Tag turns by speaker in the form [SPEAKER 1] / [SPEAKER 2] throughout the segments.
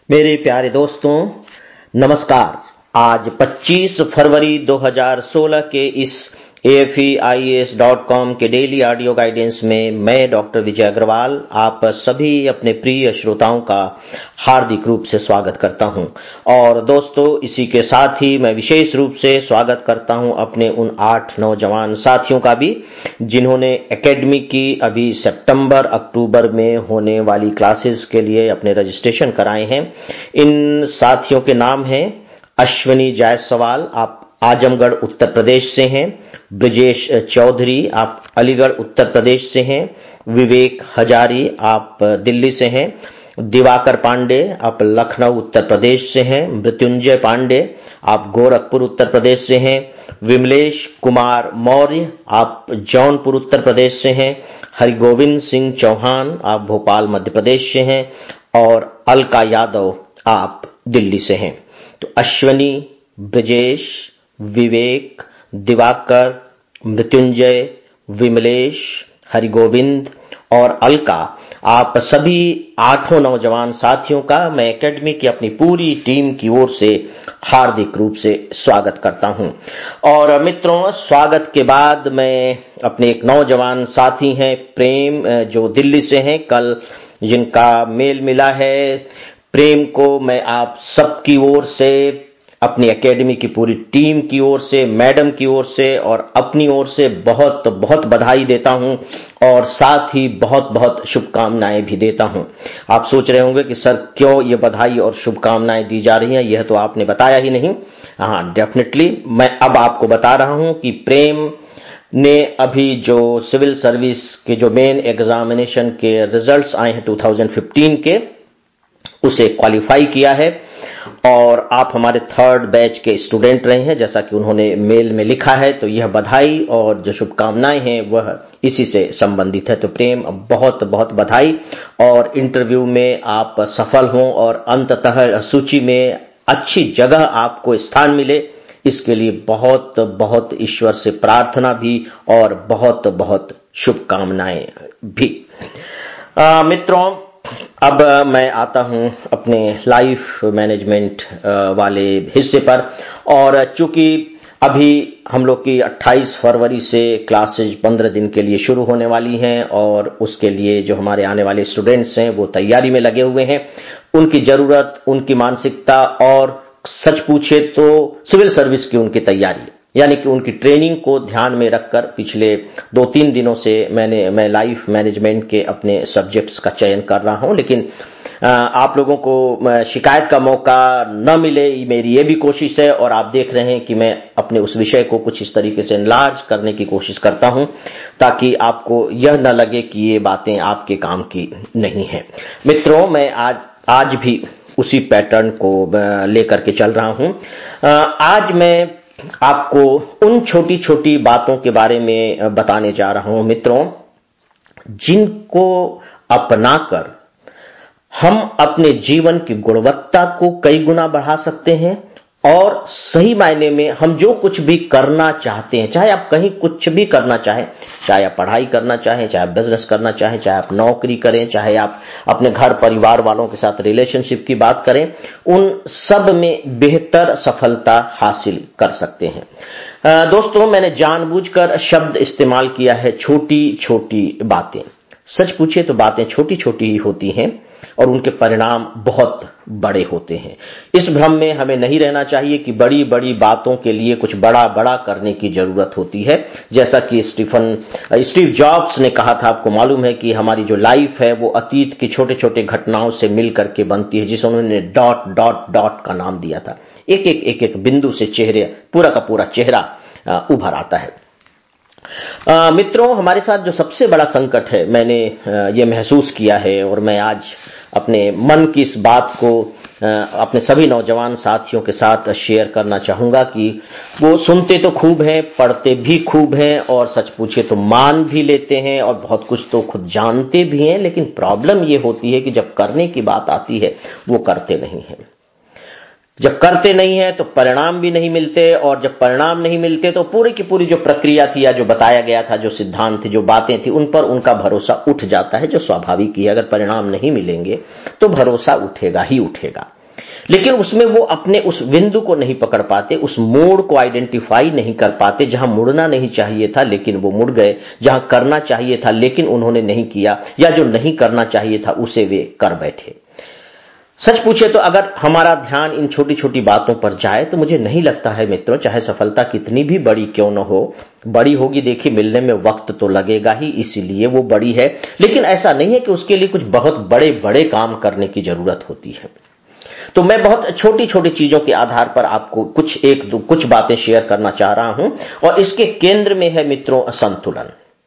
[SPEAKER 1] मेरे प्यारे दोस्तों, नमस्कार। आज 25 फरवरी 2016 के इस AFEIAS.com के डेली ऑडियो गाइडेंस में मैं डॉक्टर विजय अग्रवाल आप सभी अपने प्रिय श्रोताओं का हार्दिक रूप से स्वागत करता हूं। और दोस्तों, इसी के साथ ही मैं विशेष रूप से स्वागत करता हूं अपने उन 8 नौजवान साथियों का भी जिन्होंने एकेडमी की अभी सितंबर अक्टूबर में होने वाली क्लासेस के लिए अपने रजिस्ट्रेशन कराए हैं। इन साथियों के नाम हैं अश्विनी जायसवाल, आप आजमगढ़ उत्तर प्रदेश से हैं। ब्रजेश चौधरी, आप अलीगढ़ उत्तर प्रदेश से हैं। विवेक हजारी, आप दिल्ली से हैं। दिवाकर पांडे, आप लखनऊ उत्तर प्रदेश से हैं। मृत्युंजय पांडे, आप गोरखपुर उत्तर प्रदेश से हैं। विमलेश कुमार मौर्य, आप जौनपुर उत्तर प्रदेश से हैं। हरिगोविंद सिंह चौहान, आप भोपाल मध्य प्रदेश से हैं। और अलका यादव, आप दिल्ली से हैं। तो अश्विनी, ब्रजेश, विवेक, दिवाकर, मृत्युंजय, विमलेश, हरिगोविंद और अलका, आप सभी 8 नौजवान साथियों का मैं एकेडमी की अपनी पूरी टीम की ओर से हार्दिक रूप से स्वागत करता हूं। और मित्रों, स्वागत के बाद मैं अपने एक नौजवान साथी हैं प्रेम, जो दिल्ली से हैं, कल जिनका मेल मिला है। प्रेम को मैं आप सबकी ओर से, अपनी एकेडमी की पूरी टीम की ओर से, मैडम की ओर से और अपनी ओर से बहुत बहुत बधाई देता हूं और साथ ही बहुत बहुत शुभकामनाएं भी देता हूं। आप सोच रहे होंगे कि सर क्यों ये बधाई और शुभकामनाएं दी जा रही हैं, यह तो आपने बताया ही नहीं। हाँ, डेफिनेटली मैं अब आपको बता रहा हूं कि प्रेम ने अभी जो सिविल सर्विस के जो मेन एग्जामिनेशन के रिजल्ट्स आए हैं 2015 के, उसे क्वालिफाई किया है और आप हमारे 3rd बैच के स्टूडेंट रहे हैं, जैसा कि उन्होंने मेल में लिखा है। तो यह बधाई और जो शुभकामनाएं हैं वह इसी से संबंधित है। तो प्रेम, बहुत बहुत बधाई और इंटरव्यू में आप सफल हों और अंततः सूची में अच्छी जगह आपको स्थान मिले, इसके लिए बहुत बहुत ईश्वर से प्रार्थना भी और बहुत बहुत शुभकामनाएं भी। मित्रों, अब मैं आता हूं अपने लाइफ मैनेजमेंट वाले हिस्से पर। और चूंकि अभी हम लोग की 28 फरवरी से क्लासेज 15 दिन के लिए शुरू होने वाली हैं और उसके लिए जो हमारे आने वाले स्टूडेंट्स हैं वो तैयारी में लगे हुए हैं। उनकी जरूरत, उनकी मानसिकता और सच पूछे तो सिविल सर्विस की उनकी तैयारी, यानी कि उनकी ट्रेनिंग को ध्यान में रखकर पिछले 2-3 दिनों से मैं लाइफ मैनेजमेंट के अपने सब्जेक्ट्स का चयन कर रहा हूं। लेकिन आप लोगों को शिकायत का मौका न मिले, मेरी ये भी कोशिश है। और आप देख रहे हैं कि मैं अपने उस विषय को कुछ इस तरीके से एनलार्ज करने की कोशिश करता हूं ताकि आपको यह न लगे कि ये बातें आपके काम की नहीं है। मित्रों, मैं आज भी उसी पैटर्न को लेकर के चल रहा हूं। आज मैं आपको उन छोटी छोटी बातों के बारे में बताने जा रहा हूं मित्रों, जिनको अपनाकर हम अपने जीवन की गुणवत्ता को कई गुना बढ़ा सकते हैं और सही मायने में हम जो कुछ भी करना चाहते हैं, चाहे आप कहीं कुछ भी करना चाहें, चाहे आप पढ़ाई करना चाहें, चाहे आप बिजनेस करना चाहें, चाहे आप नौकरी करें, चाहे आप अपने घर परिवार वालों के साथ रिलेशनशिप की बात करें, उन सब में बेहतर सफलता हासिल कर सकते हैं। दोस्तों, मैंने जानबूझकर शब्द इस्तेमाल किया है छोटी छोटी बातें। सच पूछे तो बातें छोटी छोटी ही होती हैं और उनके परिणाम बहुत बड़े होते हैं। इस भ्रम में हमें नहीं रहना चाहिए कि बड़ी बड़ी बातों के लिए कुछ बड़ा बड़ा करने की जरूरत होती है। जैसा कि स्टीव जॉब्स ने कहा था, आपको मालूम है कि हमारी जो लाइफ है वो अतीत की छोटे छोटे घटनाओं से मिलकर के बनती है, जिसे उन्होंने डॉट डॉट डॉट का नाम दिया था। एक एक बिंदु से चेहरे, पूरा का पूरा चेहरा उभर आता है। मित्रों, हमारे साथ जो सबसे बड़ा संकट है, मैंने ये महसूस किया है और मैं आज अपने मन की इस बात को अपने सभी नौजवान साथियों के साथ शेयर करना चाहूंगा कि वो सुनते तो खूब हैं, पढ़ते भी खूब हैं और सच पूछे तो मान भी लेते हैं और बहुत कुछ तो खुद जानते भी हैं, लेकिन प्रॉब्लम ये होती है कि जब करने की बात आती है वो करते नहीं हैं। जब करते नहीं है तो परिणाम भी नहीं मिलते, और जब परिणाम नहीं मिलते तो पूरी की पूरी जो प्रक्रिया थी या जो बताया गया था, जो सिद्धांत थे, जो बातें थी, उन पर उनका भरोसा उठ जाता है, जो स्वाभाविक ही है। अगर परिणाम नहीं मिलेंगे तो भरोसा उठेगा ही उठेगा। लेकिन उसमें वो अपने उस बिंदु को नहीं पकड़ पाते, उस मोड़ को आइडेंटिफाई नहीं कर पाते, जहां मुड़ना नहीं चाहिए था लेकिन वो मुड़ गए, जहां करना चाहिए था लेकिन उन्होंने नहीं किया, या जो नहीं करना चाहिए था उसे वे कर बैठे। सच पूछे तो अगर हमारा ध्यान इन छोटी छोटी बातों पर जाए तो मुझे नहीं लगता है मित्रों, चाहे सफलता कितनी भी बड़ी क्यों न हो, बड़ी होगी देखिए, मिलने में वक्त तो लगेगा ही, इसीलिए वो बड़ी है। लेकिन ऐसा नहीं है कि उसके लिए कुछ बहुत बड़े बड़े काम करने की जरूरत होती है। तो मैं बहुत छोटी छोटी चीजों के आधार पर आपको कुछ बातें शेयर करना चाह रहा हूं, और इसके केंद्र में है मित्रों संतुलन,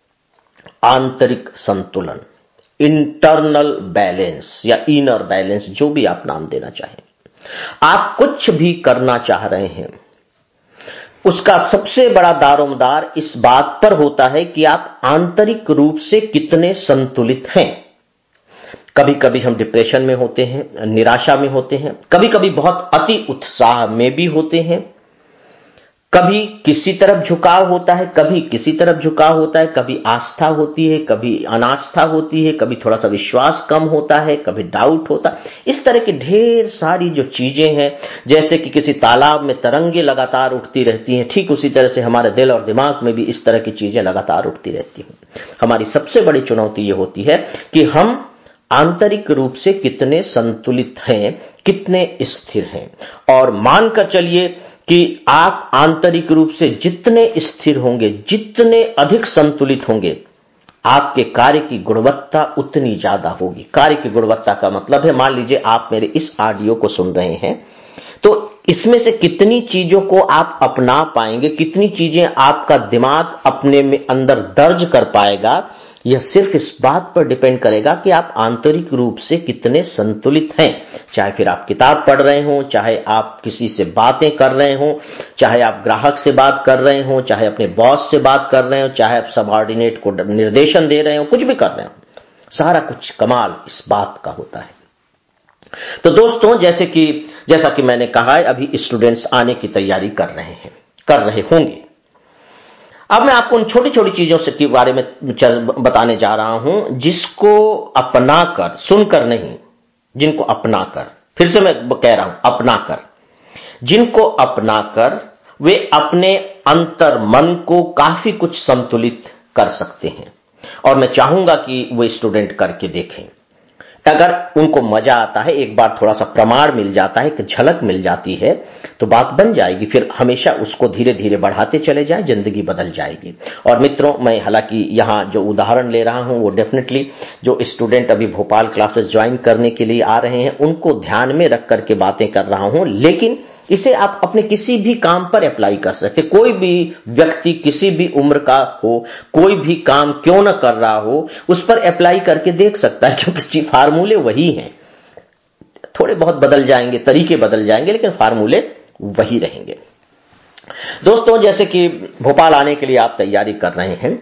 [SPEAKER 1] आंतरिक संतुलन, इंटरनल बैलेंस या इनर बैलेंस, जो भी आप नाम देना चाहें। आप कुछ भी करना चाह रहे हैं, उसका सबसे बड़ा दारोमदार इस बात पर होता है कि आप आंतरिक रूप से कितने संतुलित हैं। कभी कभी हम डिप्रेशन में होते हैं, निराशा में होते हैं, कभी कभी बहुत अति उत्साह में भी होते हैं, कभी किसी तरफ झुकाव होता है, कभी किसी तरफ झुकाव होता है, कभी आस्था होती है, कभी अनास्था होती है, कभी थोड़ा सा विश्वास कम होता है, कभी डाउट होता है। इस तरह की ढेर सारी जो चीजें हैं, जैसे कि किसी तालाब में तरंगे लगातार उठती रहती हैं, ठीक उसी तरह से हमारे दिल और दिमाग में भी इस तरह की चीजें लगातार उठती रहती हैं। हमारी सबसे बड़ी चुनौती यह होती है कि हम आंतरिक रूप से कितने संतुलित हैं, कितने स्थिर हैं। और मानकर चलिए कि आप आंतरिक रूप से जितने स्थिर होंगे, जितने अधिक संतुलित होंगे, आपके कार्य की गुणवत्ता उतनी ज्यादा होगी। कार्य की गुणवत्ता का मतलब है, मान लीजिए आप मेरे इस ऑडियो को सुन रहे हैं, तो इसमें से कितनी चीजों को आप अपना पाएंगे, कितनी चीजें आपका दिमाग अपने में अंदर दर्ज कर पाएगा, यह सिर्फ इस बात पर डिपेंड करेगा कि आप आंतरिक रूप से कितने संतुलित हैं। चाहे फिर आप किताब पढ़ रहे हो, चाहे आप किसी से बातें कर रहे हो, चाहे आप ग्राहक से बात कर रहे हो, चाहे अपने बॉस से बात कर रहे हो, चाहे आप सबऑर्डिनेट को निर्देशन दे रहे हो, कुछ भी कर रहे हो, सारा कुछ कमाल इस बात का होता है। तो दोस्तों, जैसा कि मैंने कहा, अभी स्टूडेंट्स आने की तैयारी कर रहे होंगे। अब मैं आपको उन छोटी छोटी चीजों से के बारे में बताने जा रहा हूं, जिसको अपनाकर, सुनकर नहीं, जिनको अपनाकर, फिर से मैं कह रहा हूं अपनाकर, जिनको अपनाकर वे अपने अंतर मन को काफी कुछ संतुलित कर सकते हैं। और मैं चाहूंगा कि वो स्टूडेंट करके देखें। अगर उनको मजा आता है, एक बार थोड़ा सा प्रमाण मिल जाता है, एक झलक मिल जाती है, तो बात बन जाएगी। फिर हमेशा उसको धीरे धीरे बढ़ाते चले जाए, जिंदगी बदल जाएगी। और मित्रों, मैं हालांकि यहां जो उदाहरण ले रहा हूं वो डेफिनेटली जो स्टूडेंट अभी भोपाल क्लासेस ज्वाइन करने के लिए आ रहे हैं उनको ध्यान में रख करके बातें कर रहा हूं, लेकिन इसे आप अपने किसी भी काम पर अप्लाई कर सकते। कोई भी व्यक्ति किसी भी उम्र का हो, कोई भी काम क्यों न कर रहा हो, उस पर अप्लाई करके देख सकता है, क्योंकि फार्मूले वही हैं। थोड़े बहुत बदल जाएंगे, तरीके बदल जाएंगे, लेकिन फार्मूले वही रहेंगे। दोस्तों, जैसे कि भोपाल आने के लिए आप तैयारी कर रहे हैं,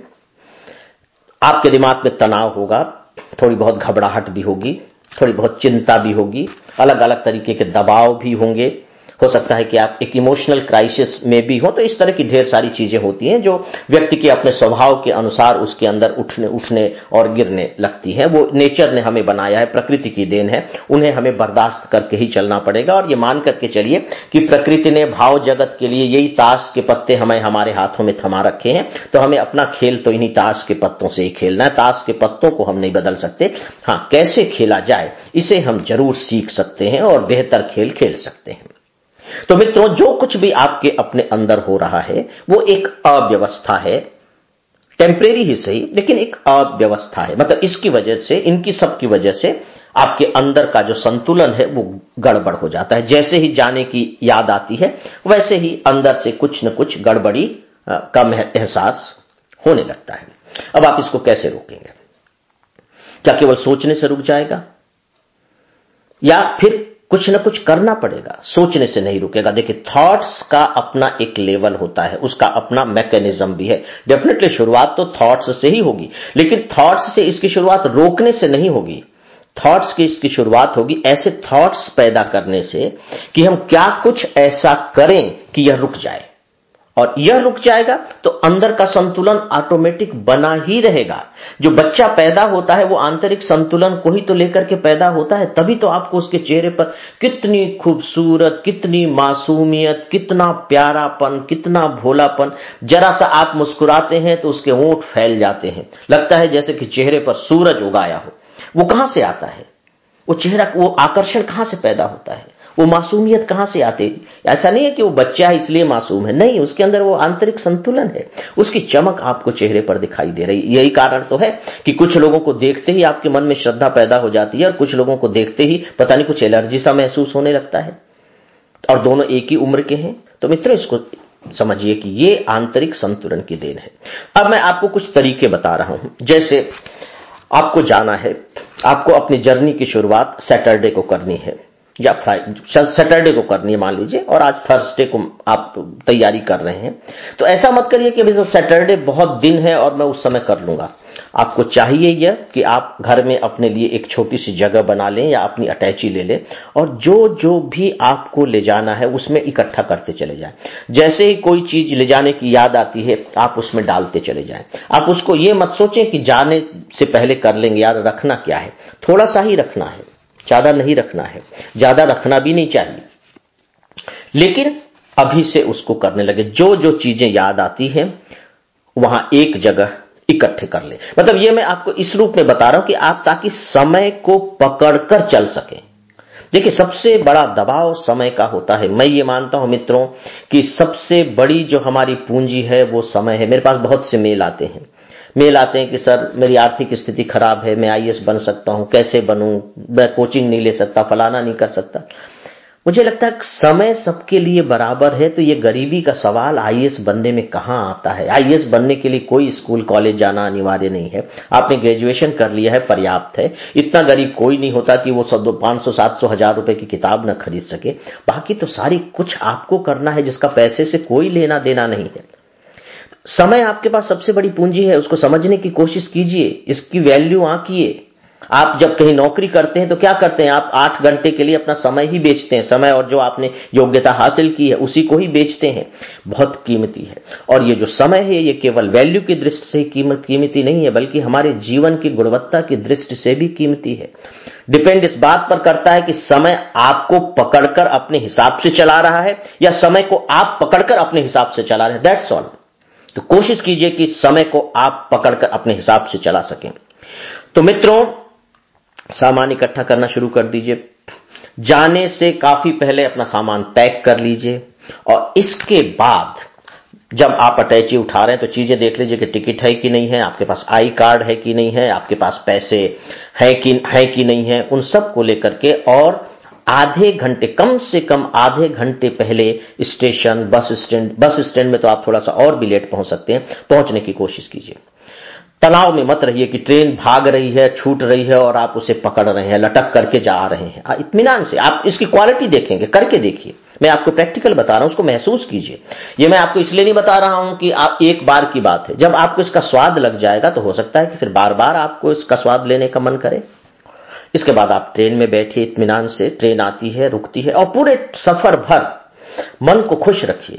[SPEAKER 1] आपके दिमाग में तनाव होगा, थोड़ी बहुत घबराहट भी होगी, थोड़ी बहुत चिंता भी होगी, अलग अलग तरीके के दबाव भी होंगे। हो सकता है कि आप एक इमोशनल क्राइसिस में भी हो। तो इस तरह की ढेर सारी चीजें होती हैं जो व्यक्ति के अपने स्वभाव के अनुसार उसके अंदर उठने और गिरने लगती हैं। वो नेचर ने हमें बनाया है, प्रकृति की देन है, उन्हें हमें बर्दाश्त करके ही चलना पड़ेगा। और ये मान करके चलिए कि प्रकृति ने भाव जगत के लिए यही ताश के पत्ते हमारे हाथों में थमा रखे हैं, तो हमें अपना खेल तो इन्हीं ताश के पत्तों से ही खेलना है। ताश के पत्तों को हम नहीं बदल सकते, हाँ, कैसे खेला जाए इसे हम जरूर सीख सकते हैं और बेहतर खेल खेल सकते हैं। तो मित्रों, जो कुछ भी आपके अपने अंदर हो रहा है वो एक अव्यवस्था है, टेम्परेरी ही सही, लेकिन एक अव्यवस्था है। मतलब इसकी वजह से, इनकी सबकी वजह से आपके अंदर का जो संतुलन है वो गड़बड़ हो जाता है। जैसे ही जाने की याद आती है, वैसे ही अंदर से कुछ न कुछ गड़बड़ी का एहसास होने लगता है। अब आप इसको कैसे रोकेंगे? क्या केवल सोचने से रुक जाएगा, या फिर कुछ ना कुछ करना पड़ेगा? सोचने से नहीं रुकेगा। देखिए, थॉट्स का अपना एक लेवल होता है, उसका अपना मैकेनिज्म भी है। डेफिनेटली शुरुआत तो थॉट्स से ही होगी, लेकिन थॉट्स से इसकी शुरुआत रोकने से नहीं होगी। थॉट्स की इसकी शुरुआत होगी ऐसे थॉट्स पैदा करने से कि हम क्या कुछ ऐसा करें कि यह रुक जाए, और यह रुक जाएगा तो अंदर का संतुलन ऑटोमेटिक बना ही रहेगा। जो बच्चा पैदा होता है वो आंतरिक संतुलन को ही तो लेकर के पैदा होता है, तभी तो आपको उसके चेहरे पर कितनी खूबसूरत, कितनी मासूमियत, कितना प्यारापन, कितना भोलापन, जरा सा आप मुस्कुराते हैं तो उसके होंठ फैल जाते हैं, लगता है जैसे कि चेहरे पर सूरज उगाया हो। वो कहां से आता है? वो चेहरा, वो आकर्षण कहां से पैदा होता है? वो मासूमियत कहां से आती है? ऐसा नहीं है कि वो बच्चा है इसलिए मासूम है, नहीं, उसके अंदर वो आंतरिक संतुलन है, उसकी चमक आपको चेहरे पर दिखाई दे रही। यही कारण तो है कि कुछ लोगों को देखते ही आपके मन में श्रद्धा पैदा हो जाती है और कुछ लोगों को देखते ही पता नहीं कुछ एलर्जी सा महसूस होने लगता है, और दोनों एक ही उम्र के हैं। तो मित्रों, इसको समझिए कि ये आंतरिक संतुलन की देन है। अब मैं आपको कुछ तरीके बता रहा हूं। जैसे आपको जाना है, आपको अपनी जर्नी की शुरुआत सैटरडे को करनी है या सैटरडे को करनी है मान लीजिए, और आज थर्सडे को आप तैयारी कर रहे हैं, तो ऐसा मत करिए कि अभी तो सैटरडे बहुत दिन है और मैं उस समय कर लूंगा। आपको चाहिए यह कि आप घर में अपने लिए एक छोटी सी जगह बना लें या अपनी अटैची ले लें, और जो जो भी आपको ले जाना है उसमें इकट्ठा करते चले जाएं। जैसे ही कोई चीज ले जाने की याद आती है आप उसमें डालते चले जाएं। आप उसको ये मत सोचें कि जाने से पहले कर लेंगे, यार रखना क्या है, थोड़ा सा ही रखना है, ज्यादा नहीं रखना है, ज्यादा रखना भी नहीं चाहिए, लेकिन अभी से उसको करने लगे। जो जो चीजें याद आती हैं वहां एक जगह इकट्ठे कर ले। मतलब ये मैं आपको इस रूप में बता रहा हूं कि आप ताकि समय को पकड़कर चल सकें। देखिए, सबसे बड़ा दबाव समय का होता है। मैं ये मानता हूं मित्रों कि सबसे बड़ी जो हमारी पूंजी है वो समय है। मेरे पास बहुत से मेल आते हैं कि सर मेरी आर्थिक स्थिति खराब है, मैं आईएएस बन सकता हूं, कैसे बनूं, मैं कोचिंग नहीं ले सकता, फलाना नहीं कर सकता। मुझे लगता है समय सबके लिए बराबर है, तो ये गरीबी का सवाल आईएएस बनने में कहां आता है। आईएएस बनने के लिए कोई स्कूल कॉलेज जाना अनिवार्य नहीं है, आपने ग्रेजुएशन कर लिया है, पर्याप्त है। इतना गरीब कोई नहीं होता कि वो 500 700 हजार रुपए की किताब न खरीद सके। बाकी तो सारी कुछ आपको करना है जिसका पैसे से कोई लेना देना नहीं है। समय आपके पास सबसे बड़ी पूंजी है, उसको समझने की कोशिश कीजिए, इसकी वैल्यू आंकिए। आप जब कहीं नौकरी करते हैं तो क्या करते हैं, आप 8 घंटे के लिए अपना समय ही बेचते हैं, समय और जो आपने योग्यता हासिल की है उसी को ही बेचते हैं। बहुत कीमती है, और ये जो समय है ये केवल वैल्यू की दृष्टि से कीमती नहीं है, बल्कि हमारे जीवन की गुणवत्ता की दृष्टि से भी कीमती है। डिपेंड इस बात पर करता है कि समय आपको पकड़कर अपने हिसाब से चला रहा है या समय को आप पकड़कर अपने हिसाब से चला रहे हैं, दैट्स ऑल। तो कोशिश कीजिए कि समय को आप पकड़कर अपने हिसाब से चला सकें। तो मित्रों, सामान इकट्ठा करना शुरू कर दीजिए। जाने से काफी पहले अपना सामान पैक कर लीजिए, और इसके बाद जब आप अटैची उठा रहे हैं तो चीजें देख लीजिए कि टिकट है कि नहीं है, आपके पास आई कार्ड है कि नहीं है, आपके पास पैसे हैं कि नहीं है, उन सब को लेकर के, और आधे घंटे, कम से कम आधे घंटे पहले स्टेशन, बस स्टैंड में तो आप थोड़ा सा और भी लेट पहुंच सकते हैं, पहुंचने की कोशिश कीजिए। तनाव में मत रहिए कि ट्रेन भाग रही है, छूट रही है और आप उसे पकड़ रहे हैं, लटक करके जा रहे हैं। इत्मीनान से आप इसकी क्वालिटी देखेंगे, करके देखिए। मैं आपको प्रैक्टिकल बता रहा हूं, उसको महसूस कीजिए। ये मैं आपको इसलिए नहीं बता रहा हूं कि आप एक बार की बात है, जब आपको इसका स्वाद लग जाएगा तो हो सकता है कि फिर बार बार आपको इसका स्वाद लेने का मन करे। इसके बाद आप ट्रेन में बैठिए इत्मीनान से, ट्रेन आती है, रुकती है, और पूरे सफर भर मन को खुश रखिए।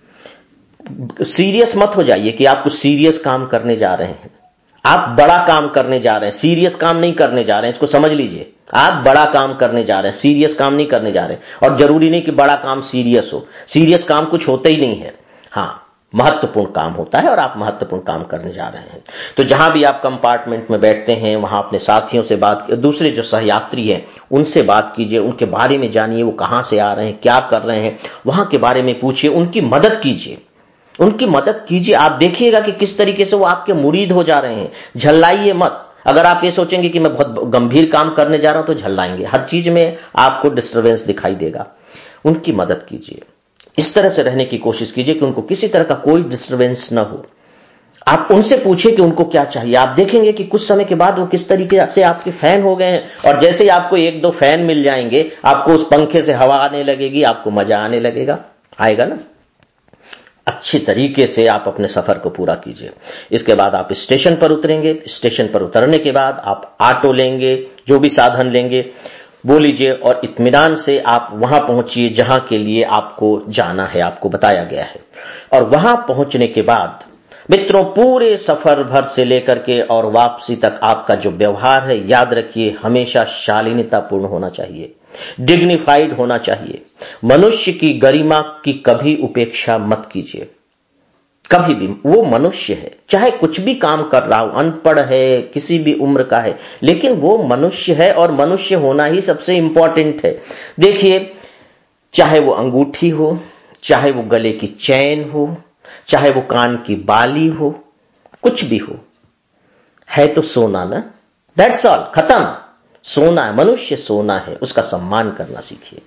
[SPEAKER 1] सीरियस मत हो जाइए कि आप कुछ सीरियस काम करने जा रहे हैं, आप बड़ा काम करने जा रहे हैं, सीरियस काम नहीं करने जा रहे हैं, इसको समझ लीजिए। आप बड़ा काम करने जा रहे हैं, सीरियस काम नहीं करने जा रहे हैं। और जरूरी नहीं कि बड़ा काम सीरियस हो, सीरियस काम कुछ होता ही नहीं है, हां महत्वपूर्ण काम होता है, और आप महत्वपूर्ण काम करने जा रहे हैं। तो जहां भी आप कंपार्टमेंट में बैठते हैं वहां अपने साथियों से बात, दूसरे जो सहयात्री हैं उनसे बात कीजिए, उनके बारे में जानिए, वो कहां से आ रहे हैं, क्या कर रहे हैं, वहां के बारे में पूछिए, उनकी मदद कीजिए, उनकी मदद कीजिए। आप देखिएगा कि किस तरीके से वो आपके मुरीद हो जा रहे हैं। झल्लाइए मत। अगर आप ये सोचेंगे कि मैं बहुत गंभीर काम करने जा रहा हूं तो झल्लाएंगे, हर चीज में आपको डिस्टर्बेंस दिखाई देगा। उनकी मदद कीजिए, इस तरह से रहने की कोशिश कीजिए कि उनको किसी तरह का कोई डिस्टर्बेंस न हो। आप उनसे पूछिए कि उनको क्या चाहिए। आप देखेंगे कि कुछ समय के बाद वो किस तरीके से आपके फैन हो गए हैं, और जैसे ही आपको 1-2 फैन मिल जाएंगे, आपको उस पंखे से हवा आने लगेगी, आपको मजा आने लगेगा, आएगा ना। अच्छी तरीके से आप अपने सफर को पूरा कीजिए। इसके बाद आप स्टेशन पर उतरेंगे। स्टेशन पर उतरने के बाद आप ऑटो लेंगे, जो भी साधन लेंगे वो लीजिए और इत्मीनान से आप वहां पहुंचिए जहां के लिए आपको जाना है, आपको बताया गया है। और वहां पहुंचने के बाद मित्रों, पूरे सफर भर से लेकर के और वापसी तक आपका जो व्यवहार है, याद रखिए, हमेशा शालीनतापूर्ण होना चाहिए, डिग्निफाइड होना चाहिए। मनुष्य की गरिमा की कभी उपेक्षा मत कीजिए, कभी भी। वो मनुष्य है, चाहे कुछ भी काम कर रहा हो, अनपढ़ है, किसी भी उम्र का है, लेकिन वो मनुष्य है और मनुष्य होना ही सबसे इंपॉर्टेंट है। देखिए, चाहे वो अंगूठी हो, चाहे वो गले की चैन हो, चाहे वो कान की बाली हो, कुछ भी हो, है तो सोना ना, दैट्स ऑल, खत्म। सोना है, मनुष्य सोना है, उसका सम्मान करना सीखिए।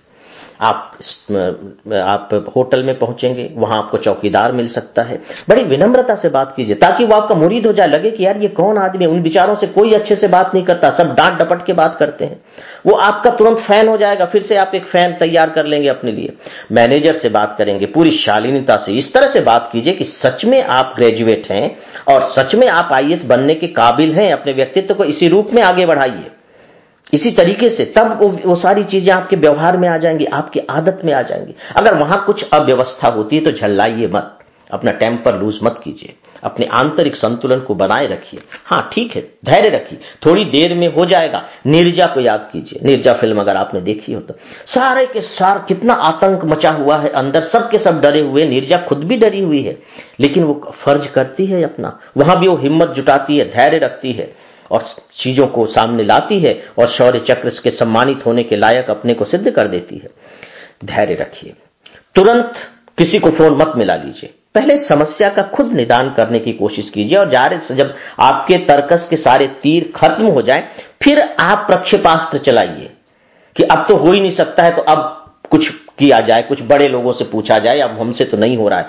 [SPEAKER 1] आप होटल में पहुंचेंगे, वहां आपको चौकीदार मिल सकता है, बड़ी विनम्रता से बात कीजिए ताकि वो आपका मुरीद हो जाए, लगे कि यार ये कौन आदमी है। उन बेचारों से कोई अच्छे से बात नहीं करता, सब डांट डपट के बात करते हैं। वो आपका तुरंत फैन हो जाएगा, फिर से आप एक फैन तैयार कर लेंगे अपने लिए। मैनेजर से बात करेंगे पूरी शालीनता से, इस तरह से बात कीजिए कि सच में आप ग्रेजुएट हैं और सच में आप आईएएस बनने के काबिल हैं। अपने व्यक्तित्व को इसी रूप में आगे बढ़ाइए, इसी तरीके से, तब वो सारी चीजें आपके व्यवहार में आ जाएंगी, आपकी आदत में आ जाएंगी। अगर वहां कुछ अव्यवस्था होती है तो झल्लाइए मत, अपना टेम्पर लूज मत कीजिए, अपने आंतरिक संतुलन को बनाए रखिए। हाँ ठीक है, धैर्य रखिए, थोड़ी देर में हो जाएगा। नीरजा को याद कीजिए, नीरजा फिल्म अगर आपने देखी हो तो सारे के सार कितना आतंक मचा हुआ है अंदर, सबके सब डरे हुए, नीरजा खुद भी डरी हुई है, लेकिन वो फर्ज करती है अपना, वहां भी वो हिम्मत जुटाती है, धैर्य रखती है और चीजों को सामने लाती है और शौर्य चक्र के सम्मानित होने के लायक अपने को सिद्ध कर देती है। धैर्य रखिए, तुरंत किसी को फोन मत मिला लीजिए, पहले समस्या का खुद निदान करने की कोशिश कीजिए और जब आपके तर्कस के सारे तीर खत्म हो जाएं, फिर आप प्रक्षेपास्त्र चलाइए कि अब तो हो ही नहीं सकता है, तो अब कुछ किया जाए, कुछ बड़े लोगों से पूछा जाए, अब हमसे तो नहीं हो रहा है।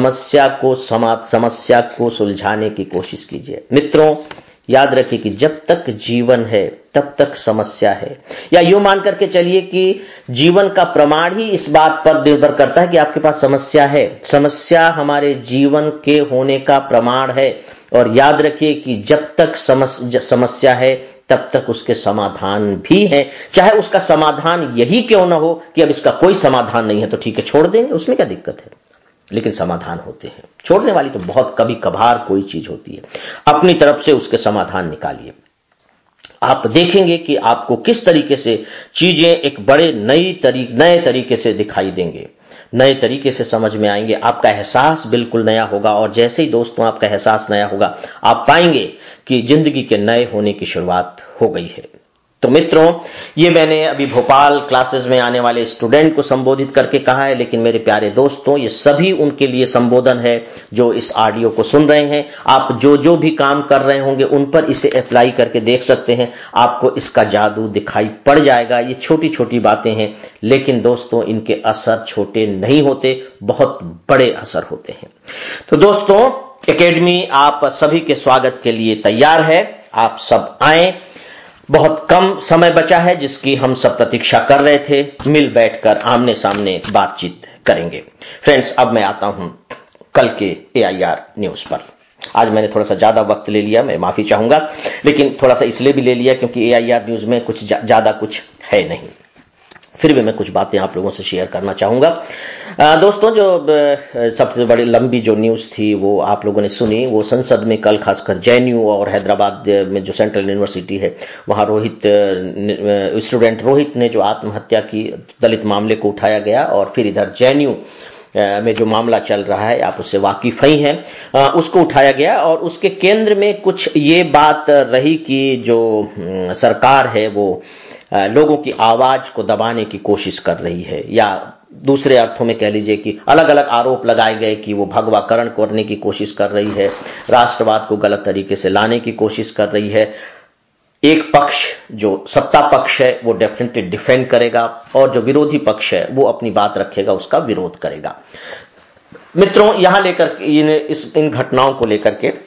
[SPEAKER 1] समस्या को सुलझाने की कोशिश कीजिए। मित्रों, याद रखिए कि जब तक जीवन है तब तक समस्या है, या यूं मान करके चलिए कि जीवन का प्रमाण ही इस बात पर निर्भर करता है कि आपके पास समस्या है। समस्या हमारे जीवन के होने का प्रमाण है। और याद रखिए कि जब तक समस्या है तब तक उसके समाधान भी है, चाहे उसका समाधान यही क्यों ना हो कि अब इसका कोई समाधान नहीं है तो ठीक है, छोड़ देंगे, उसमें क्या दिक्कत है, लेकिन समाधान होते हैं। छोड़ने वाली तो बहुत कभी कभार कोई चीज होती है, अपनी तरफ से उसके समाधान निकालिए। आप देखेंगे कि आपको किस तरीके से चीजें एक बड़े नए तरीके से दिखाई देंगे, नए तरीके से समझ में आएंगे, आपका एहसास बिल्कुल नया होगा। और जैसे ही दोस्तों आपका एहसास नया होगा, आप पाएंगे कि जिंदगी के नए होने की शुरुआत हो गई है। तो मित्रों, ये मैंने अभी भोपाल क्लासेस में आने वाले स्टूडेंट को संबोधित करके कहा है, लेकिन मेरे प्यारे दोस्तों, ये सभी उनके लिए संबोधन है जो इस ऑडियो को सुन रहे हैं। आप जो भी काम कर रहे होंगे उन पर इसे अप्लाई करके देख सकते हैं, आपको इसका जादू दिखाई पड़ जाएगा। ये छोटी छोटी बातें हैं, लेकिन दोस्तों इनके असर छोटे नहीं होते, बहुत बड़े असर होते हैं। तो दोस्तों, एकेडमी आप सभी के स्वागत के लिए तैयार है, आप सब आए। बहुत कम समय बचा है जिसकी हम सब प्रतीक्षा कर रहे थे, मिल बैठकर आमने सामने बातचीत करेंगे। फ्रेंड्स, अब मैं आता हूं कल के AIR न्यूज पर। आज मैंने थोड़ा सा ज्यादा वक्त ले लिया, मैं माफी चाहूंगा, लेकिन थोड़ा सा इसलिए भी ले लिया क्योंकि AIR न्यूज में कुछ ज्यादा कुछ है नहीं, फिर भी मैं कुछ बातें आप लोगों से शेयर करना चाहूंगा। दोस्तों, जो सबसे बड़ी लंबी जो न्यूज थी वो आप लोगों ने सुनी, वो संसद में कल खासकर JNU और हैदराबाद में जो सेंट्रल यूनिवर्सिटी है, वहां स्टूडेंट रोहित ने जो आत्महत्या की, दलित मामले को उठाया गया। और फिर इधर JNU में जो मामला चल रहा है, आप उससे वाकिफ ही हैं, उसको उठाया गया। और उसके केंद्र में कुछ ये बात रही कि जो सरकार है वो लोगों की आवाज को दबाने की कोशिश कर रही है, या दूसरे अर्थों में कह लीजिए कि अलग अलग आरोप लगाए गए कि वो भगवाकरण करने की कोशिश कर रही है, राष्ट्रवाद को गलत तरीके से लाने की कोशिश कर रही है। एक पक्ष जो सत्ता पक्ष है वो डेफिनेटली डिफेंड करेगा और जो विरोधी पक्ष है वो अपनी बात रखेगा, उसका विरोध करेगा। मित्रों, यहां लेकर इन घटनाओं को लेकर के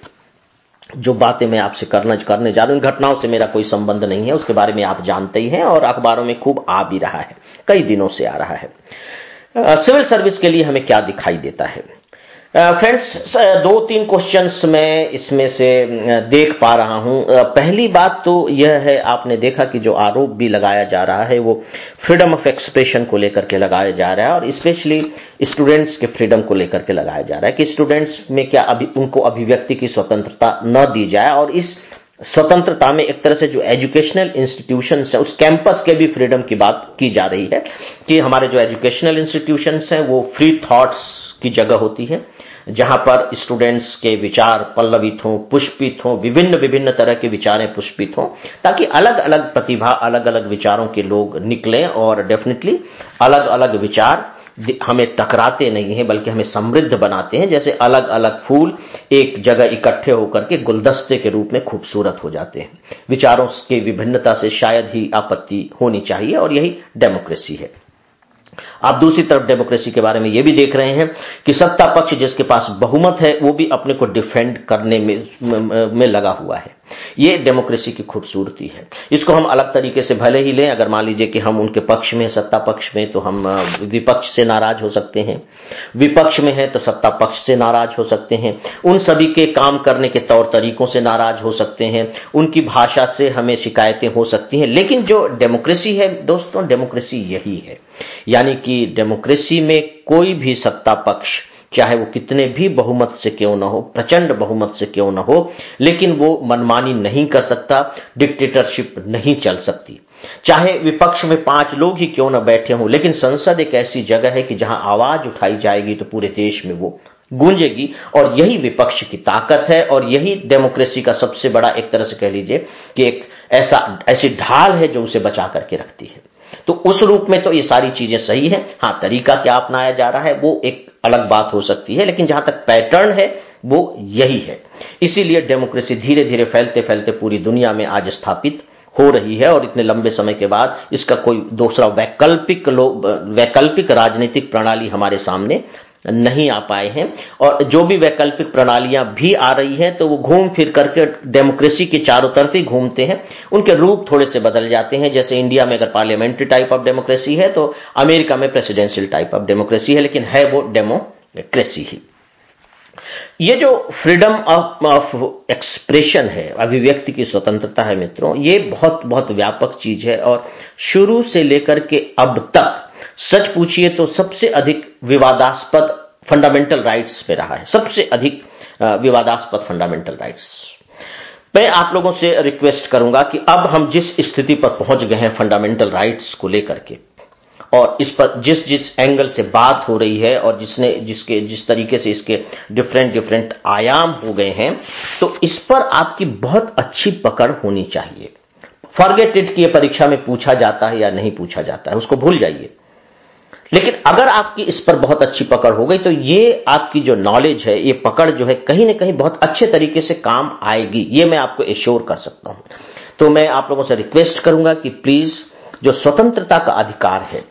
[SPEAKER 1] जो बातें मैं आपसे करने जा रहा हूं, इन घटनाओं से मेरा कोई संबंध नहीं है, उसके बारे में आप जानते ही हैं और अखबारों में खूब आ भी रहा है, कई दिनों से आ रहा है। सिविल सर्विस के लिए हमें क्या दिखाई देता है? फ्रेंड्स, दो तीन क्वेश्चंस मैं इसमें से देख पा रहा हूं। पहली बात तो यह है, आपने देखा कि जो आरोप भी लगाया जा रहा है वो फ्रीडम ऑफ एक्सप्रेशन को लेकर के लगाया जा रहा है और स्पेशली स्टूडेंट्स के फ्रीडम को लेकर के लगाया जा रहा है कि स्टूडेंट्स में क्या उनको अभिव्यक्ति की स्वतंत्रता न दी जाए, और इस स्वतंत्रता में एक तरह से जो एजुकेशनल इंस्टीट्यूशंस है उस कैंपस के भी फ्रीडम की बात की जा रही है कि हमारे जो एजुकेशनल इंस्टीट्यूशंस हैं वो फ्री थॉट्स की जगह होती है, जहां पर स्टूडेंट्स के विचार पल्लवित हों, पुष्पित हों, विभिन्न विभिन्न तरह के विचारें पुष्पित हों, ताकि अलग अलग प्रतिभा, अलग अलग विचारों के लोग निकलें और डेफिनेटली अलग अलग विचार हमें टकराते नहीं हैं बल्कि हमें समृद्ध बनाते हैं। जैसे अलग अलग फूल एक जगह इकट्ठे होकर के गुलदस्ते के रूप में खूबसूरत हो जाते हैं। विचारों की विभिन्नता से शायद ही आपत्ति होनी चाहिए और यही डेमोक्रेसी है। आप दूसरी तरफ डेमोक्रेसी के बारे में यह भी देख रहे हैं कि सत्ता पक्ष जिसके पास बहुमत है वो भी अपने को डिफेंड करने में लगा हुआ है। ये डेमोक्रेसी की खूबसूरती है। इसको हम अलग तरीके से भले ही लें, अगर मान लीजिए कि हम उनके पक्ष में, सत्ता पक्ष में, तो हम विपक्ष से नाराज हो सकते हैं, विपक्ष में है तो सत्ता पक्ष से नाराज हो सकते हैं, उन सभी के काम करने के तौर तरीकों से नाराज हो सकते हैं, उनकी भाषा से हमें शिकायतें हो सकती हैं। लेकिन जो डेमोक्रेसी है दोस्तों, डेमोक्रेसी यही है, यानी कि डेमोक्रेसी में कोई भी सत्ता पक्ष चाहे वो कितने भी बहुमत से क्यों न हो, प्रचंड बहुमत से क्यों न हो, लेकिन वो मनमानी नहीं कर सकता, डिक्टेटरशिप नहीं चल सकती। चाहे विपक्ष में 5 लोग ही क्यों न बैठे हों, लेकिन संसद एक ऐसी जगह है कि जहां आवाज उठाई जाएगी तो पूरे देश में वो गूंजेगी, और यही विपक्ष की ताकत है और यही डेमोक्रेसी का सबसे बड़ा, एक तरह से कह लीजिए कि एक ऐसी ढाल है जो उसे बचा करके रखती है। तो उस रूप में तो ये सारी चीजें सही है। हां, तरीका क्या अपनाया जा रहा है वो एक अलग बात हो सकती है, लेकिन जहां तक पैटर्न है वो यही है। इसीलिए डेमोक्रेसी धीरे धीरे फैलते फैलते पूरी दुनिया में आज स्थापित हो रही है और इतने लंबे समय के बाद इसका कोई दूसरा वैकल्पिक राजनीतिक प्रणाली हमारे सामने नहीं आ पाए हैं। और जो भी वैकल्पिक प्रणालियां भी आ रही हैं तो वो घूम फिर करके डेमोक्रेसी के चारों तरफ ही घूमते हैं, उनके रूप थोड़े से बदल जाते हैं। जैसे इंडिया में अगर पार्लियामेंट्री टाइप ऑफ डेमोक्रेसी है तो अमेरिका में प्रेसिडेंशियल टाइप ऑफ डेमोक्रेसी है, लेकिन है वो डेमोक्रेसी ही। ये जो फ्रीडम ऑफ एक्सप्रेशन है, अभिव्यक्ति की स्वतंत्रता है मित्रों, ये बहुत बहुत व्यापक चीज है और शुरू से लेकर के अब तक सच पूछिए तो सबसे अधिक विवादास्पद फंडामेंटल राइट्स पे रहा है, सबसे अधिक विवादास्पद फंडामेंटल राइट्स। मैं आप लोगों से रिक्वेस्ट करूंगा कि अब हम जिस स्थिति पर पहुंच गए हैं फंडामेंटल राइट्स को लेकर के, और इस पर जिस एंगल से बात हो रही है और जिस तरीके से इसके डिफरेंट आयाम हो गए हैं, तो इस पर आपकी बहुत अच्छी पकड़ होनी चाहिए। फॉरगेट इट कि ये परीक्षा में पूछा जाता है या नहीं पूछा जाता है, उसको भूल जाइए। लेकिन अगर आपकी इस पर बहुत अच्छी पकड़ हो गई तो ये आपकी जो नॉलेज है, ये पकड़ जो है कहीं ना कहीं बहुत अच्छे तरीके से काम आएगी, ये मैं आपको एश्योर कर सकता हूं। तो मैं आप लोगों से रिक्वेस्ट करूंगा कि प्लीज जो स्वतंत्रता का अधिकार है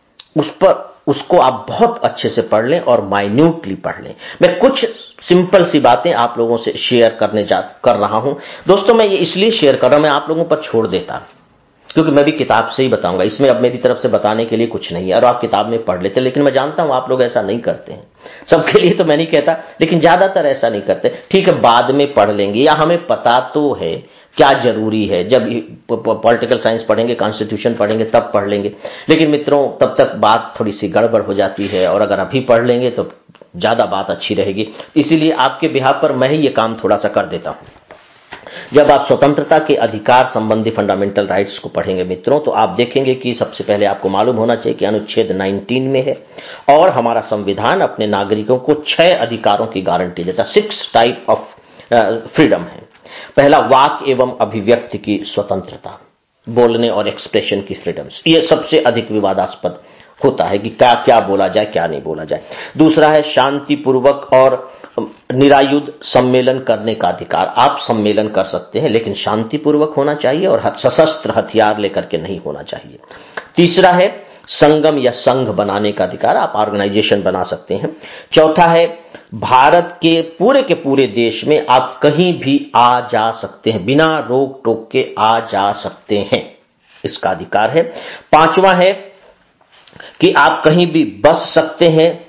[SPEAKER 1] उसको आप बहुत अच्छे से पढ़ लें और माइन्यूटली पढ़ लें। मैं कुछ सिंपल सी बातें आप लोगों से शेयर कर रहा हूं दोस्तों। मैं ये इसलिए शेयर कर रहा हूं, मैं आप लोगों पर छोड़ देता क्योंकि मैं भी किताब से ही बताऊंगा, इसमें अब मेरी तरफ से बताने के लिए कुछ नहीं है और आप किताब में पढ़ लेते। लेकिन मैं जानता हूं आप लोग ऐसा नहीं करते हैं, सबके लिए तो मैं नहीं कहता, लेकिन ज्यादातर ऐसा नहीं करते। ठीक है, बाद में पढ़ लेंगे, या हमें पता तो है क्या जरूरी है, जब पॉलिटिकल साइंस पढ़ेंगे, कॉन्स्टिट्यूशन पढ़ेंगे तब पढ़ लेंगे। लेकिन मित्रों तब तक बात थोड़ी सी गड़बड़ हो जाती है और अगर अभी पढ़ लेंगे तो ज्यादा बात अच्छी रहेगी। इसीलिए आपके बिहाफ पर मैं ही ये काम थोड़ा सा कर देता हूं। जब आप स्वतंत्रता के अधिकार संबंधी फंडामेंटल राइट्स को पढ़ेंगे मित्रों, तो आप देखेंगे कि सबसे पहले आपको मालूम होना चाहिए कि अनुच्छेद 19 में है और हमारा संविधान अपने नागरिकों को 6 अधिकारों की गारंटी देता, 6 टाइप ऑफ फ्रीडम है। पहला, वाक एवं अभिव्यक्ति की स्वतंत्रता, बोलने और एक्सप्रेशन की फ्रीडम्स, ये सबसे अधिक विवादास्पद होता है कि क्या क्या बोला जाए, क्या नहीं बोला जाए। दूसरा है शांतिपूर्वक और निरायुध सम्मेलन करने का अधिकार, आप सम्मेलन कर सकते हैं लेकिन शांतिपूर्वक होना चाहिए और सशस्त्र हथियार लेकर के नहीं होना चाहिए। तीसरा है संगम या संघ बनाने का अधिकार, आप ऑर्गेनाइजेशन बना सकते हैं। चौथा है भारत के पूरे देश में आप कहीं भी आ जा सकते हैं, बिना रोक टोक के आ जा सकते हैं, इसका अधिकार है। पांचवा है कि आप कहीं भी बस सकते हैं,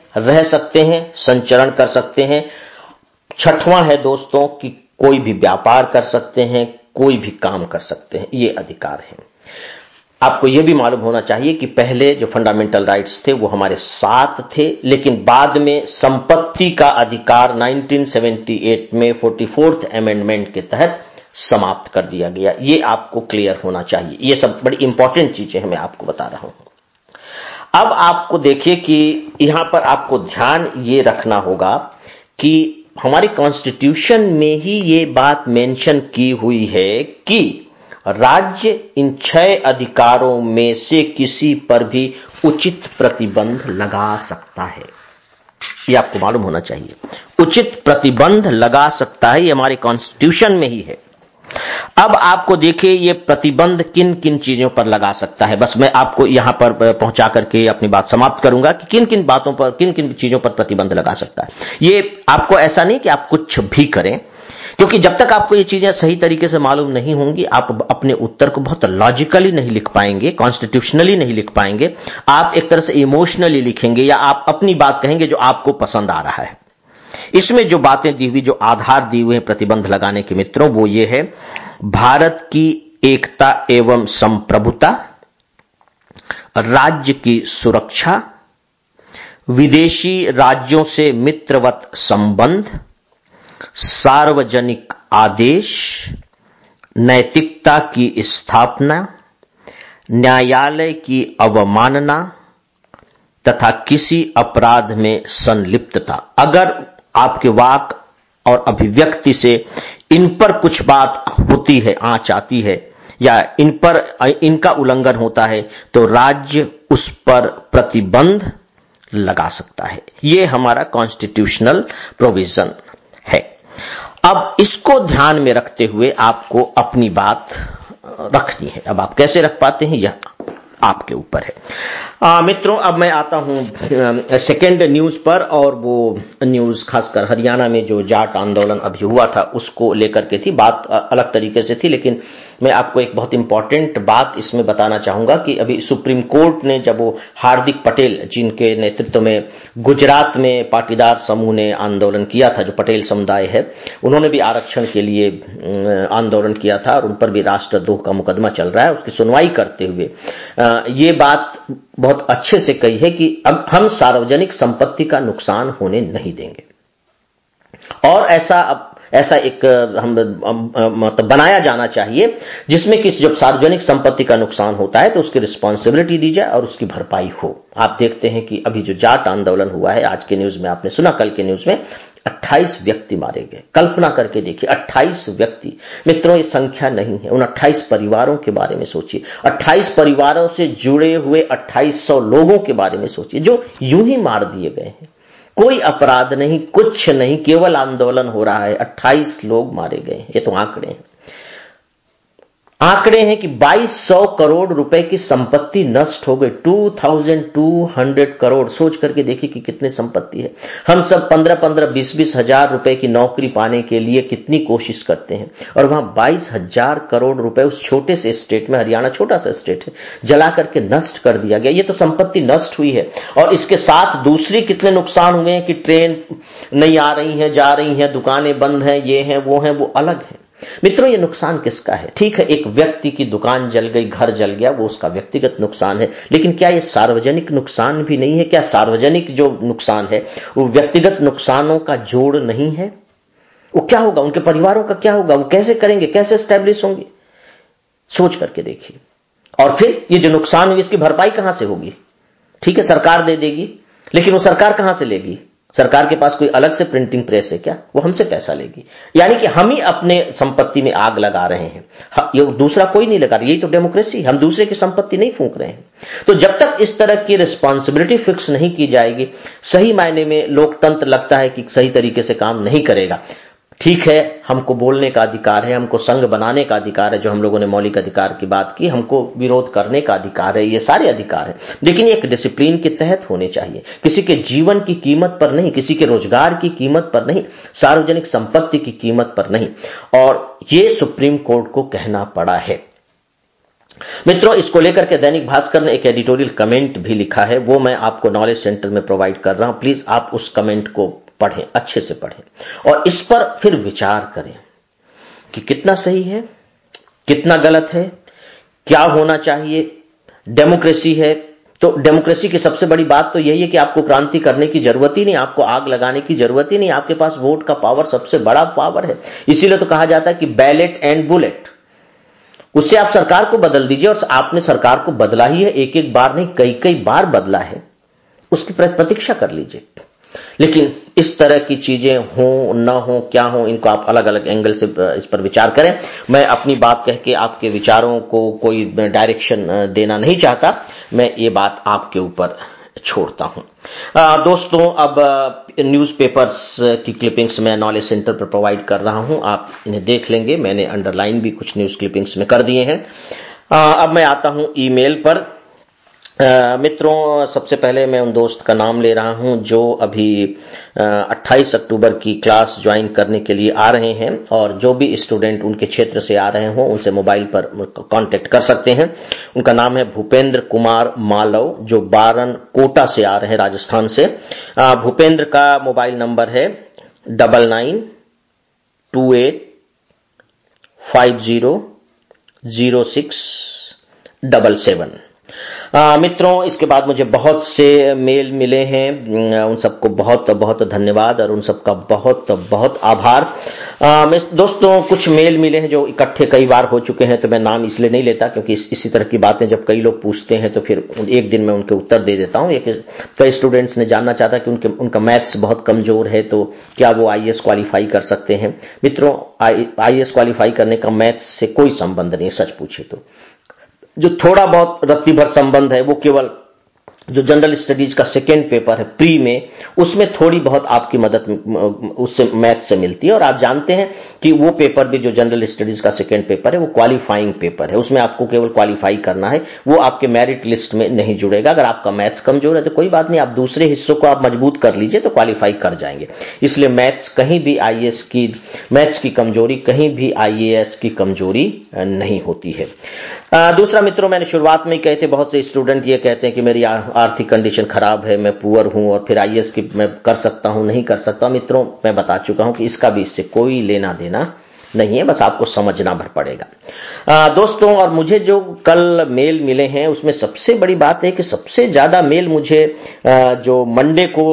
[SPEAKER 1] रह सकते हैं, संचरण कर सकते हैं। छठवां है दोस्तों कि कोई भी व्यापार कर सकते हैं, कोई भी काम कर सकते हैं, ये अधिकार है। आपको यह भी मालूम होना चाहिए कि पहले जो फंडामेंटल राइट्स थे वो हमारे साथ थे, लेकिन बाद में संपत्ति का अधिकार 1978 में 44th अमेंडमेंट के तहत समाप्त कर दिया गया। ये आपको क्लियर होना चाहिए। ये सब बड़ी इंपॉर्टेंट चीजें हैं, मैं आपको बता रहा हूं। अब आपको देखिए कि यहां पर आपको ध्यान ये रखना होगा कि हमारे कॉन्स्टिट्यूशन में ही ये बात मेंशन की हुई है कि राज्य इन 6 अधिकारों में से किसी पर भी उचित प्रतिबंध लगा सकता है। ये आपको मालूम होना चाहिए। उचित प्रतिबंध लगा सकता है, ये हमारे कॉन्स्टिट्यूशन में ही है। अब आपको देखिए ये प्रतिबंध किन किन चीजों पर लगा सकता है। बस मैं आपको यहां पर पहुंचा करके अपनी बात समाप्त करूंगा कि किन किन बातों पर, किन किन चीजों पर प्रतिबंध लगा सकता है। ये आपको ऐसा नहीं कि आप कुछ भी करें, क्योंकि जब तक आपको ये चीजें सही तरीके से मालूम नहीं होंगी, आप अपने उत्तर को बहुत लॉजिकली नहीं लिख पाएंगे, कॉन्स्टिट्यूशनली नहीं लिख पाएंगे। आप एक तरह से इमोशनली लिखेंगे या आप अपनी बात कहेंगे जो आपको पसंद आ रहा है। इसमें जो बातें दी हुई, जो आधार दिए हुए हैं प्रतिबंध लगाने के मित्रों, वो ये है: भारत की एकता एवं संप्रभुता, राज्य की सुरक्षा, विदेशी राज्यों से मित्रवत संबंध, सार्वजनिक आदेश, नैतिकता की स्थापना, न्यायालय की अवमानना तथा किसी अपराध में संलिप्तता। अगर आपके वाक और अभिव्यक्ति से इन पर कुछ बात होती है, आंच आती है, या इन पर इनका उल्लंघन होता है, तो राज्य उस पर प्रतिबंध लगा सकता है। यह हमारा कॉन्स्टिट्यूशनल प्रोविजन है। अब इसको ध्यान में रखते हुए आपको अपनी बात रखनी है। अब आप कैसे रख पाते हैं, यह आपके ऊपर है। मित्रों, अब मैं आता हूं सेकेंड न्यूज पर, और वो न्यूज खासकर हरियाणा में जो जाट आंदोलन अभी हुआ था उसको लेकर के थी। बात अलग तरीके से थी, लेकिन मैं आपको एक बहुत इंपॉर्टेंट बात इसमें बताना चाहूंगा कि अभी सुप्रीम कोर्ट ने, जब वो हार्दिक पटेल जिनके नेतृत्व में गुजरात में पाटीदार समूह ने आंदोलन किया था, जो पटेल समुदाय है, उन्होंने भी आरक्षण के लिए आंदोलन किया था और उन पर भी राष्ट्रद्रोह का मुकदमा चल रहा है। उसकी सुनवाई करते हुए ये बात बहुत अच्छे से कही है कि अब हम सार्वजनिक संपत्ति का नुकसान होने नहीं देंगे, और ऐसा एक हम मतलब बनाया जाना चाहिए जिसमें कि जब सार्वजनिक संपत्ति का नुकसान होता है तो उसकी रिस्पांसिबिलिटी दी जाए और उसकी भरपाई हो। आप देखते हैं कि अभी जो जाट आंदोलन हुआ है, आज के न्यूज में आपने सुना, कल के न्यूज में 28 व्यक्ति मारे गए। कल्पना करके देखिए, 28 व्यक्ति। मित्रों, ये संख्या नहीं है। उन 28 परिवारों के बारे में सोचिए, 28 परिवारों से जुड़े हुए 2800 लोगों के बारे में सोचिए जो यूं ही मार दिए गए हैं। कोई अपराध नहीं, कुछ नहीं, केवल आंदोलन हो रहा है, 28 लोग मारे गए। ये तो आंकड़े हैं। आंकड़े हैं कि 2200 करोड़ रुपए की संपत्ति नष्ट हो गई। 2200 करोड़। सोच करके देखिए कि कितनी संपत्ति है। हम सब 15-15, 20-20 हजार रुपए की नौकरी पाने के लिए कितनी कोशिश करते हैं, और वहां 22,000 करोड़ रुपए उस छोटे से स्टेट में, हरियाणा छोटा सा स्टेट है, जला करके नष्ट कर दिया गया। ये तो संपत्ति नष्ट हुई है, और इसके साथ दूसरी कितने नुकसान हुए हैं कि ट्रेन नहीं आ रही है, जा रही है, दुकानें बंद हैं, ये हैं, वो अलग है। मित्रों, ये नुकसान किसका है? ठीक है, एक व्यक्ति की दुकान जल गई, घर जल गया, वो उसका व्यक्तिगत नुकसान है, लेकिन क्या ये सार्वजनिक नुकसान भी नहीं है? क्या सार्वजनिक जो नुकसान है वो व्यक्तिगत नुकसानों का जोड़ नहीं है? वो क्या होगा, उनके परिवारों का क्या होगा, वो कैसे करेंगे, कैसे एस्टैब्लिश होंगे? सोच करके देखिए। और फिर ये जो नुकसान हुई, इसकी भरपाई कहां से होगी? ठीक है, सरकार दे देगी, लेकिन वो सरकार कहां से लेगी? सरकार के पास कोई अलग से प्रिंटिंग प्रेस है क्या? वो हमसे पैसा लेगी। यानी कि हम ही अपने संपत्ति में आग लगा रहे हैं, ये दूसरा कोई नहीं लगा रहा। यही तो डेमोक्रेसी, हम दूसरे की संपत्ति नहीं फूंक रहे हैं। तो जब तक इस तरह की रिस्पांसिबिलिटी फिक्स नहीं की जाएगी, सही मायने में लोकतंत्र लगता है कि सही तरीके से काम नहीं करेगा। ठीक है, हमको बोलने का अधिकार है, हमको संघ बनाने का अधिकार है, जो हम लोगों ने मौलिक अधिकार की बात की, हमको विरोध करने का अधिकार है, ये सारे अधिकार हैं, लेकिन ये एक डिसिप्लिन के तहत होने चाहिए। किसी के जीवन की कीमत पर नहीं, किसी के रोजगार की कीमत पर नहीं, सार्वजनिक संपत्ति की कीमत पर नहीं। और ये सुप्रीम कोर्ट को कहना पड़ा है। मित्रों, इसको लेकर के दैनिक भास्कर ने एक एडिटोरियल कमेंट भी लिखा है, वो मैं आपको नॉलेज सेंटर में प्रोवाइड कर रहा हूं। प्लीज आप उस कमेंट को पढ़ें, अच्छे से पढ़ें और इस पर फिर विचार करें कि कितना सही है, कितना गलत है, क्या होना चाहिए। डेमोक्रेसी है तो डेमोक्रेसी की सबसे बड़ी बात तो यही है कि आपको क्रांति करने की जरूरत ही नहीं, आपको आग लगाने की जरूरत ही नहीं, आपके पास वोट का पावर सबसे बड़ा पावर है। इसीलिए तो कहा जाता है कि बैलेट एंड बुलेट, उससे आप सरकार को बदल दीजिए। और आपने सरकार को बदला ही है, एक एक बार नहीं, कई कई बार बदला है, उसकी प्रतीक्षा कर लीजिए। लेकिन इस तरह की चीजें हो न हो, क्या हो, इनको आप अलग अलग एंगल से इस पर विचार करें। मैं अपनी बात कह के आपके विचारों को कोई डायरेक्शन देना नहीं चाहता, मैं ये बात आपके ऊपर छोड़ता हूं। दोस्तों, अब न्यूज़पेपर्स की क्लिपिंग्स मैं नॉलेज सेंटर पर प्रोवाइड कर रहा हूं, आप इन्हें देख लेंगे। मैंने अंडरलाइन भी कुछ न्यूज क्लिपिंग्स में कर दिए हैं। अब मैं आता हूं ईमेल पर। मित्रों, सबसे पहले मैं उन दोस्त का नाम ले रहा हूं जो अभी 28 अक्टूबर की क्लास ज्वाइन करने के लिए आ रहे हैं, और जो भी स्टूडेंट उनके क्षेत्र से आ रहे हों उनसे मोबाइल पर कांटेक्ट कर सकते हैं। उनका नाम है भूपेंद्र कुमार मालव, जो बारन कोटा से आ रहे हैं, राजस्थान से। भूपेंद्र का मोबाइल नंबर है 9928500677। मित्रों, इसके बाद मुझे बहुत से मेल मिले हैं, उन सबको बहुत बहुत धन्यवाद और उन सबका बहुत बहुत आभार। दोस्तों, कुछ मेल मिले हैं जो इकट्ठे कई बार हो चुके हैं, तो मैं नाम इसलिए नहीं लेता क्योंकि इसी तरह की बातें जब कई लोग पूछते हैं तो फिर एक दिन में उनके उत्तर दे देता हूं। कई स्टूडेंट्स ने जानना चाहता कि उनका मैथ्स बहुत कमजोर है, तो क्या वो आईएएस क्वालिफाई कर सकते हैं। मित्रों, आईएएस क्वालिफाई करने का मैथ्स से कोई संबंध नहीं, सच पूछे तो। जो थोड़ा बहुत रत्ती भर संबंध है वो केवल जो जनरल स्टडीज का सेकेंड पेपर है प्री में, उसमें थोड़ी बहुत आपकी मदद उससे मैथ से मिलती है। और आप जानते हैं कि वो पेपर भी जो जनरल स्टडीज का सेकेंड पेपर है वो क्वालिफाइंग पेपर है, उसमें आपको केवल क्वालिफाई करना है, वो आपके मेरिट लिस्ट में नहीं जुड़ेगा। अगर आपका मैथ्स कमजोर है तो कोई बात नहीं, आप दूसरे हिस्सों को आप मजबूत कर लीजिए तो क्वालिफाई कर जाएंगे। इसलिए मैथ्स कहीं भी आईएएस की, मैथ्स की कमजोरी कहीं भी आईएएस की कमजोरी नहीं होती है। दूसरा, मित्रों, मैंने शुरुआत में ही कहे थे, बहुत से स्टूडेंट ये कहते हैं कि मेरी आर्थिक कंडीशन खराब है, मैं पुअर हूं और फिर आईएएस की मैं कर सकता हूं, नहीं कर सकता। मित्रों, मैं बता चुका हूं कि इसका भी इससे कोई लेना देना नहीं है, बस आपको समझना भर पड़ेगा। दोस्तों, और मुझे जो कल मेल मिले हैं उसमें सबसे बड़ी बात है कि सबसे ज्यादा मेल मुझे जो मंडे को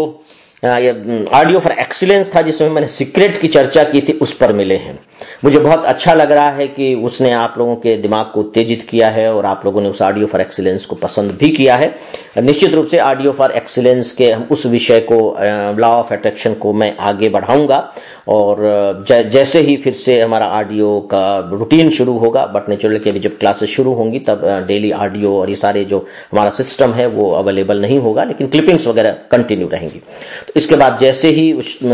[SPEAKER 1] ऑडियो फॉर एक्सीलेंस था जिसमें मैंने सीक्रेट की चर्चा की थी, उस पर मिले हैं। मुझे बहुत अच्छा लग रहा है कि उसने आप लोगों के दिमाग को उत्तेजित किया है और आप लोगों ने उस ऑडियो फॉर एक्सीलेंस को पसंद भी किया है। निश्चित रूप से ऑडियो फॉर एक्सीलेंस के उस विषय को, लॉ ऑफ अट्रैक्शन को मैं आगे बढ़ाऊंगा, और जैसे ही फिर से हमारा ऑडियो का रूटीन शुरू होगा, बट नेचुरली कि अभी जब क्लासेस शुरू होंगी तब डेली ऑडियो और ये सारे जो हमारा सिस्टम है वो अवेलेबल नहीं होगा, लेकिन क्लिपिंग्स वगैरह कंटिन्यू रहेंगी। तो इसके बाद जैसे ही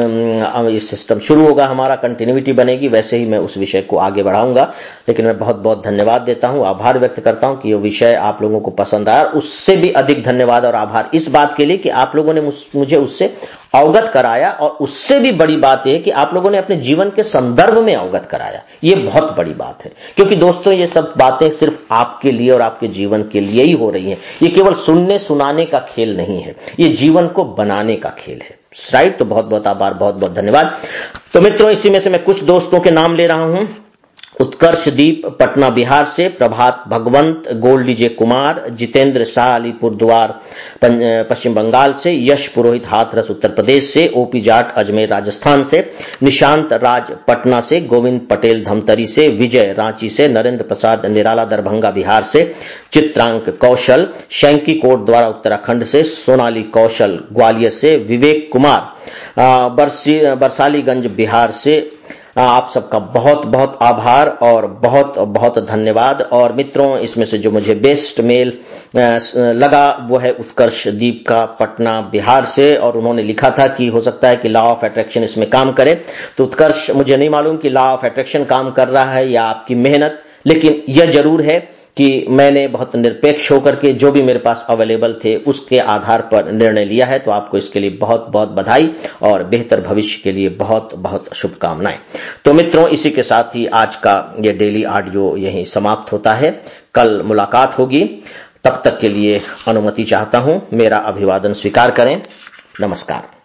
[SPEAKER 1] ये सिस्टम शुरू होगा, हमारा कंटिन्यूटी बनेगी, वैसे ही मैं उस विषय को आगे बढ़ाऊंगा। लेकिन मैं बहुत बहुत धन्यवाद देता हूं, आभार व्यक्त करता हूं कि ये विषय आप लोगों को पसंद आया। उससे भी अधिक धन्यवाद और आभार इस बात के लिए कि आप लोगों ने मुझे उससे अवगत कराया, और उससे भी बड़ी बात यह कि आप लोगों ने अपने जीवन के संदर्भ में अवगत कराया। ये बहुत बड़ी बात है, क्योंकि दोस्तों ये सब बातें सिर्फ आपके लिए और आपके जीवन के लिए ही हो रही हैं। ये केवल सुनने सुनाने का खेल नहीं है, ये जीवन को बनाने का खेल है। राइट? तो बहुत बहुत आभार, बहुत बहुत धन्यवाद। तो मित्रों, इसी में से मैं कुछ दोस्तों के नाम ले रहा हूं। उत्कर्षदीप पटना बिहार से, Prabhat Bhagwant, gold DJ Kumar, Jitendra Shah Alipurduar Paschim Bengal से, यश पुरोहित हाथरस उत्तर प्रदेश से, ओपी जाट अजमेर राजस्थान से, निशांत राज पटना से, गोविंद पटेल धमतरी से, विजय रांची से, नरेंद्र प्रसाद निराला दरभंगा बिहार से, चित्रांक कौशल शैंकी कोट द्वारा उत्तराखंड से, सोनाली कौशल ग्वालियर से, विवेक कुमार बरसालीगंज बिहार से। आप सबका बहुत बहुत आभार और बहुत बहुत धन्यवाद। और मित्रों, इसमें से जो मुझे बेस्ट मेल लगा वो है उत्कर्षदीप का पटना बिहार से, और उन्होंने लिखा था कि हो सकता है कि लॉ ऑफ अट्रैक्शन इसमें काम करे। तो उत्कर्ष, मुझे नहीं मालूम कि लॉ ऑफ अट्रैक्शन काम कर रहा है या आपकी मेहनत, लेकिन यह जरूर है कि मैंने बहुत निरपेक्ष होकर के जो भी मेरे पास अवेलेबल थे उसके आधार पर निर्णय लिया है। तो आपको इसके लिए बहुत बहुत बधाई और बेहतर भविष्य के लिए बहुत बहुत शुभकामनाएं। तो मित्रों, इसी के साथ ही आज का ये डेली ऑडियो यहीं समाप्त होता है। कल मुलाकात होगी, तब तक के लिए अनुमति चाहता हूं। मेरा अभिवादन स्वीकार करें। नमस्कार।